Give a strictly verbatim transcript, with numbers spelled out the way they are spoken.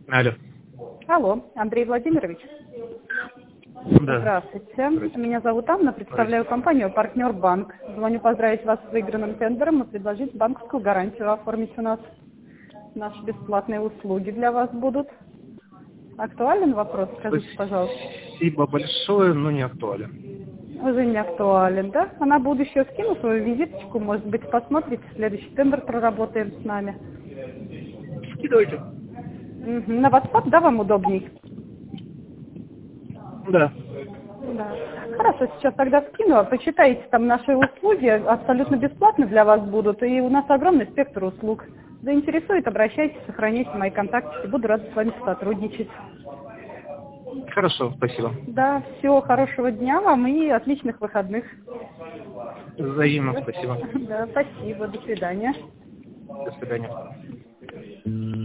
Алло. Алло, Андрей Владимирович. Да. Здравствуйте. Меня зовут Анна, представляю компанию «Партнер Банк». Звоню поздравить вас с выигранным тендером и предложить банковскую гарантию оформить у нас. Наши бесплатные услуги для вас будут. Актуален вопрос? Скажите, пожалуйста. Спасибо большое, но не актуален. Уже не актуален, да? А на будущее скину свою визиточку, может быть, посмотрите, следующий тендер проработаем с нами. Скидывайте. Угу. На WhatsApp, да, вам удобней? Да. Да. Хорошо, сейчас тогда скину, почитайте там наши услуги, абсолютно бесплатно для вас будут, и у нас огромный спектр услуг. Заинтересует, обращайтесь, сохраняйте мои контакты, буду рада с вами сотрудничать. Хорошо, спасибо. Да, всего хорошего дня вам и отличных выходных. Взаимно, спасибо. Да, спасибо, до свидания. До свидания.